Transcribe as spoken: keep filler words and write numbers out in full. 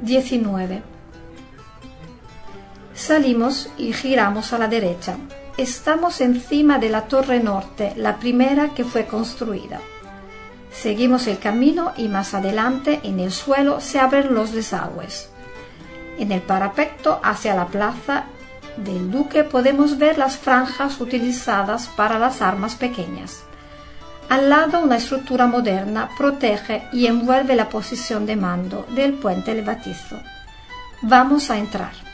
diecinueve. Salimos y giramos a la derecha. Estamos encima de la Torre Norte, la primera que fue construida. Seguimos el camino y más adelante en el suelo se abren los desagües. En el parapeto hacia la plaza del Duque podemos ver las franjas utilizadas para las armas pequeñas. Al lado una estructura moderna protege y envuelve la posición de mando del puente levadizo. Vamos a entrar.